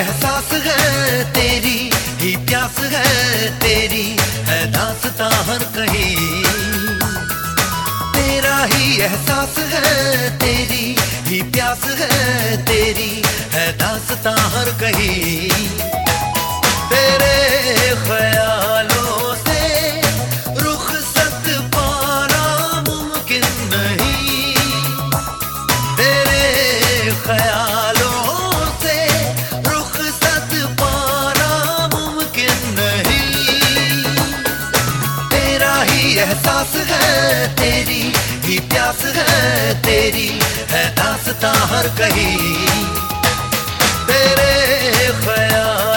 एहसास है, तेरी ही प्यास है, तेरी है दास्तां हर कहीं। तेरा ही एहसास है, तेरी ही प्यास है, तेरी है दास्तां हर कहीं। तेरे ख्यालों से रुखसत पाना मुमकिन नहीं, तेरे ख्यालों से रुखसत पाना मुमकिन नहीं। तेरा ही एहसास है, तेरी ही प्यास है, तेरी है दास्तां हर कहीं। तेरे ख्याल